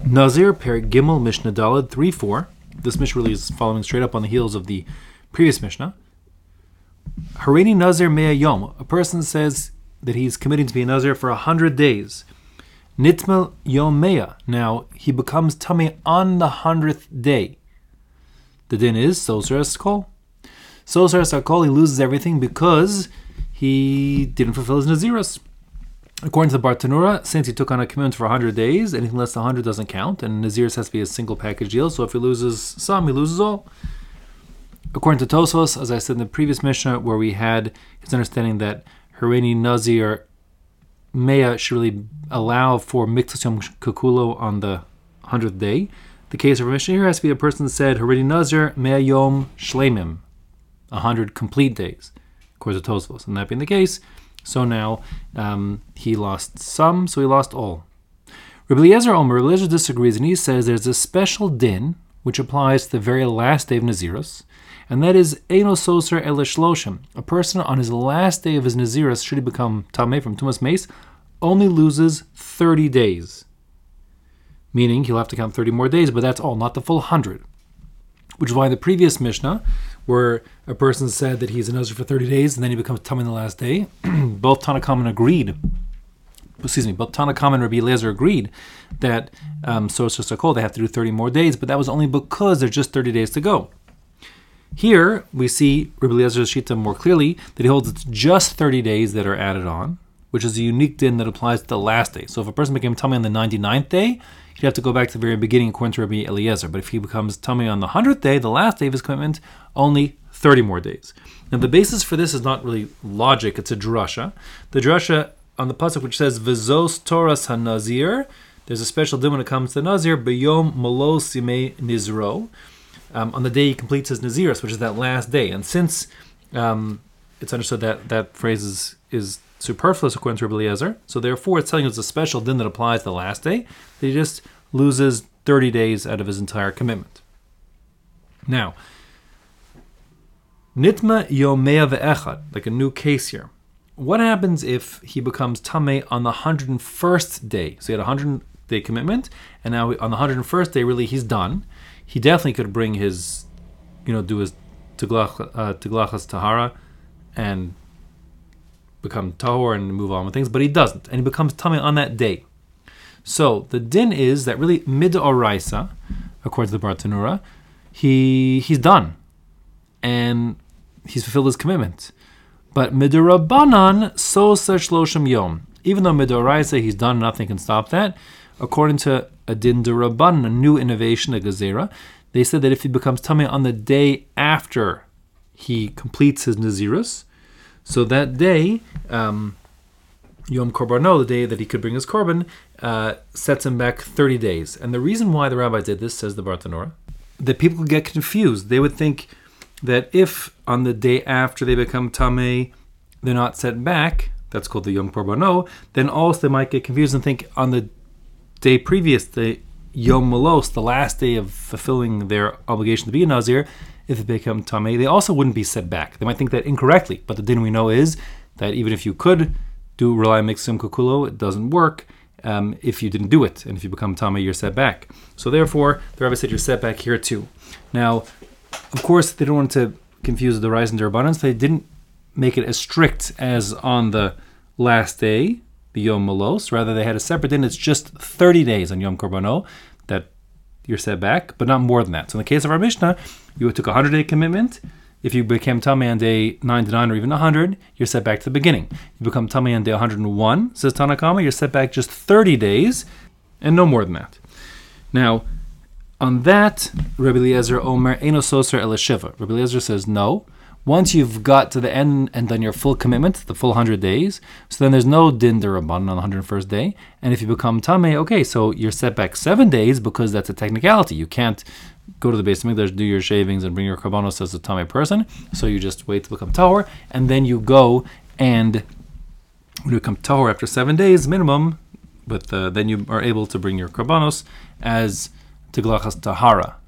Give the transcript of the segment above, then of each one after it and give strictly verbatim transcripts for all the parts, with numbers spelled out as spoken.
Nazir, Per Gimel, Mishnah Daled, three four. This Mishnah really is following straight up on the heels of the previous Mishnah. Hareini Nazir Mea Yom. A person says that he's committing to be a Nazir for a hundred days. Nitmel Yom Mea. Now, he becomes Tameh on the hundredth day. The din is Soser Eskol. Soser Eskol, he loses everything because he didn't fulfill his Nazirus. According to the Bartanura, since he took on a commitment for one hundred days, anything less than one hundred doesn't count, and Nazirus has to be a single package deal, so if he loses some, he loses all. According to Tosfos, as I said in the previous Mishnah, where we had his understanding that Hareini Nazir Mea should really allow for Miktas Yom Kekulo on the hundredth day, the case of our Mishnah here has to be a person that said Hareini Nazir Mea Yom Shleimim, one hundred complete days, according to Tosfos. And that being the case, so now um, he lost some, so he lost all. Rabbi Eliezer Omer, Rabbi Eliezer disagrees, and he says there's a special din which applies to the very last day of Nazirus, and that is Eino Soser Ele Shloshim. A person on his last day of his Nazirus, should he become Tameh from Tumas Meis, only loses thirty days. Meaning he'll have to count thirty more days, but that's all, not the full one hundred. Which is why the previous Mishnah, where a person said that he's a Nazir for thirty days and then he becomes Tameh on the last day, both Tanakam agreed, excuse me, both Tanakam and Rabbi Eliezer agreed that um, Soser Sakol, they have to do thirty more days, but that was only because there's just thirty days to go. Here, we see Rabbi Eliezer's Shita more clearly, that he holds it's just thirty days that are added on, which is a unique din that applies to the last day. So if a person became Tameh on the ninety-ninth day, he'd have to go back to the very beginning according to Rabbi Eliezer. But if he becomes Tameh on the hundredth day, the last day of his commitment, only thirty more days. Now the basis for this is not really logic, it's a drasha. The drasha on the pasuk which says V'zos Toras HaNazir, there's a special din when it comes to Nazir, B'yom Molos Yimei Nizro, um, on the day he completes his Nazirus, which is that last day. And since um, it's understood that that phrase is, is superfluous according to Rabbi Eliezer, so therefore it's telling us a special din that applies to the last day, that he just loses thirty days out of his entire commitment. Now, Nitma Yomea Ve'echad, like a new case here. What happens if he becomes Tameh on the one hundred first day? So he had a one hundred day commitment, and now on the one hundred first day, really, he's done. He definitely could bring his, you know, do his Tiglach, uh, Tiglachas Tahara and become Tahor and move on with things, but he doesn't, and he becomes Tameh on that day. So the din is that really Midoraisa, according to the Bartanura, he he's done, and he's fulfilled his commitment. But Midorabanan Soser Shloshim Yom. Even though Midoraisa he's done, nothing can stop that. According to a din derabanan, a new innovation, a gezerah, they said that if he becomes Tameh on the day after he completes his Nazirus, so that day, um, Yom Korbano, the day that he could bring his Korban, uh, sets him back thirty days. And the reason why the rabbis did this, says the Bartanura, that people could get confused. They would think that if on the day after they become Tameh, they're not set back, that's called the Yom Korbano, then also they might get confused and think on the day previous, the Yom Molos, the last day of fulfilling their obligation to be a Nazir, if they become Tameh, they also wouldn't be set back. They might think that incorrectly, but the din we know is that even if you could do rely on Miktas Yom Kekulo, it doesn't work um, if you didn't do it, and if you become Tameh, you're set back. So therefore, the Rabbi said you're set back here too. Now, of course, they don't want to confuse the rise and derabbanan, so they didn't make it as strict as on the last day, the Yom Molos. Rather, they had a separate din. It's just thirty days on Yom Korbano that you're set back, but not more than that. So in the case of our Mishnah, you took a hundred-day commitment. If you became Tameh on day ninety-nine or even one hundred, you're set back to the beginning. You become Tameh on day one hundred one, says Tanakama, you're set back just thirty days, and no more than that. Now, on that, Rabbi Eliezer Omer, Eino Soser Ele Shiva. Rabbi Eliezer says no. Once you've got to the end and done your full commitment, the full one hundred days, so then there's no din derabanan on the one hundred first day. And if you become Tameh, okay, so you're set back seven days because that's a technicality. You can't go to the Beis Hamikdash, do your shavings, and bring your karbanos as a Tameh person. So you just wait to become Tahor, and then you go and when you become Tahor after seven days minimum, but uh, then you are able to bring your karbanos as Tiglachas Tahara.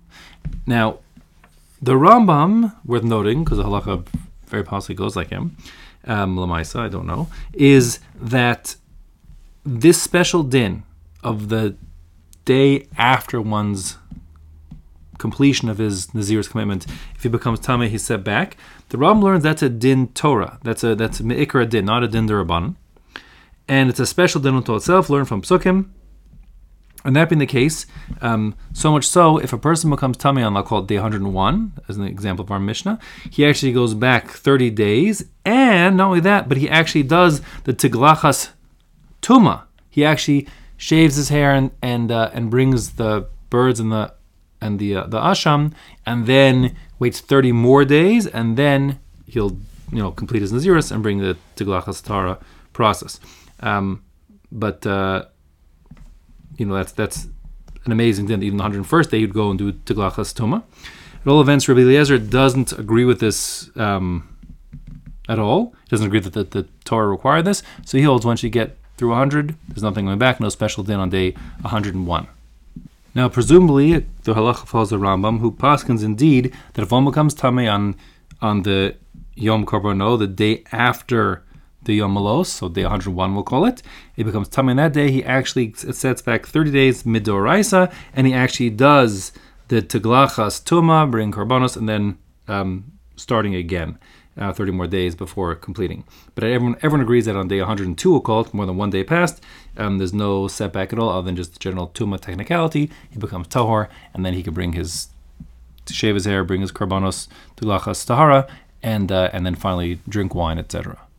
Now, the Rambam, worth noting, because the halacha very possibly goes like him, um, Lamaisa, I don't know, is that this special din of the day after one's completion of his Nazir's commitment, if he becomes Tameh, he's set back. The Rambam learns that's a din Torah. That's a that's me'ikra din, not a din d'Rabbanan. And it's a special din unto itself, learned from Psukim. And that being the case, um, so much so, if a person becomes Tameh on, I'll call it day one hundred one, as an example of our Mishnah, he actually goes back thirty days, and not only that, but he actually does the Tiglachas Tuma. He actually shaves his hair and and uh, and brings the birds and the and the uh, the asham, and then waits thirty more days, and then he'll you know complete his Naziris and bring the Tiglachas Tara process. Um, but uh, you know that's that's an amazing din. Even the one hundred first day, he'd go and do Tiglachas Tuma. At all events, Rabbi Eliezer doesn't agree with this um, at all. He doesn't agree that the, the Torah required this. So he holds once you get through one hundred, there's nothing going back. No special din on day one hundred one. Now, presumably, the halacha follows the Rambam, who paskins indeed that if one becomes Tameh on on the Yom Korbono, the day after the Yom Malos, so day one hundred one we'll call it, it becomes Tameh on that day, he actually sets back thirty days midoraisa, and he actually does the Tiglachas Tuma, bring Korbanos, and then um, starting again, uh, thirty more days before completing. But everyone everyone agrees that on day one hundred two we'll call it, more than one day passed, um, there's no setback at all other than just the general Tuma technicality. He becomes Tahor, and then he can bring his, to shave his hair, bring his Korbanos, Tiglachas Tahara, and, uh, and then finally drink wine, et cetera.